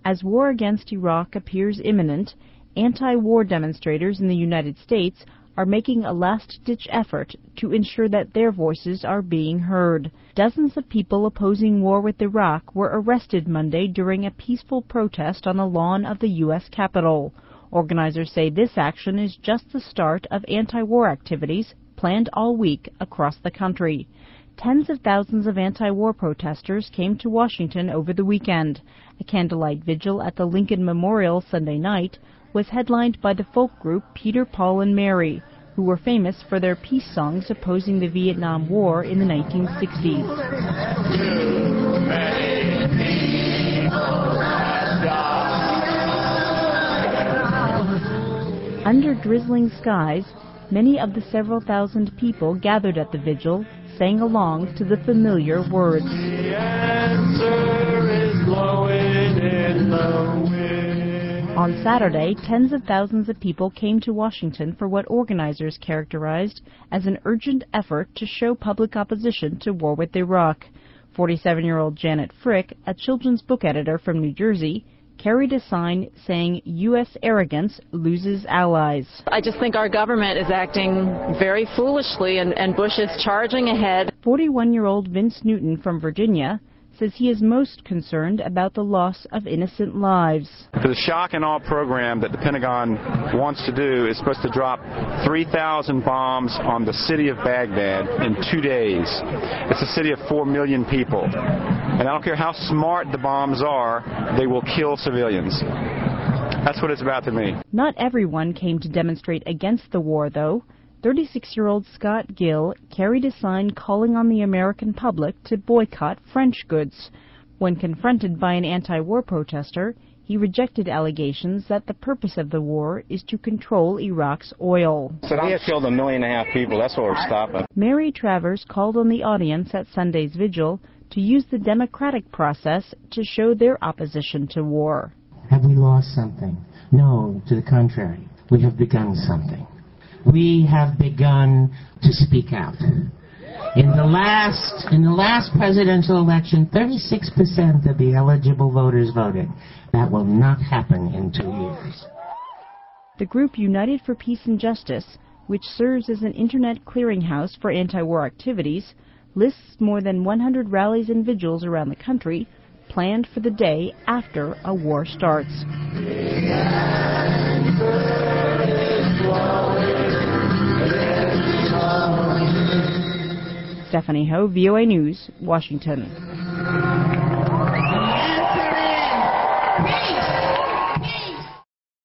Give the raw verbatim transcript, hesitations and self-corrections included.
As war against Iraq appears imminent, anti-war demonstrators in the United States are making a last-ditch effort to ensure that their voices are being heard. Dozens of people opposing war with Iraq were arrested Monday during a peaceful protest on the lawn of the U S Capitol. Organizers say this action is just the start of anti-war activities planned all week across the country. Tens of thousands of anti-war protesters came to Washington over the weekend. A candlelight vigil at the Lincoln Memorial Sunday night was headlined by the folk group Peter, Paul and Mary, who were famous for their peace songs opposing the Vietnam War in the nineteen sixties. Under drizzling skies, many of the several thousand people gathered at the vigil sang along to the familiar words. The answer is blowing in the wind. On Saturday, tens of thousands of people came to Washington for what organizers characterized as an urgent effort to show public opposition to war with Iraq. forty-seven-year-old Janet Frick, a children's book editor from New Jersey, carried a sign saying U S arrogance loses allies. I just think our government is acting very foolishly, and, and Bush is charging ahead. forty-one-year-old Vince Newton from Virginia says he is most concerned about the loss of innocent lives. The shock and awe program that the Pentagon wants to do is supposed to drop three thousand bombs on the city of Baghdad in two days. It's a city of four million people. And I don't care how smart the bombs are, they will kill civilians. That's what it's about to me. Not everyone came to demonstrate against the war, though. thirty-six-year-old Scott Gill carried a sign calling on the American public to boycott French goods. When confronted by an anti-war protester, he rejected allegations that the purpose of the war is to control Iraq's oil. So they have killed a million and a half people. That's what we're stopping. Mary Travers called on the audience at Sunday's vigil to use the democratic process to show their opposition to war. Have we lost something? No, to the contrary. We have begun something. We have begun to speak out. In the last in the last presidential election, thirty-six percent of the eligible voters voted. That will not happen in two years. The group United for Peace and Justice, which serves as an internet clearinghouse for anti-war activities, lists more than one hundred rallies and vigils around the country planned for the day after a war starts. Stephanie Ho, V O A News, Washington.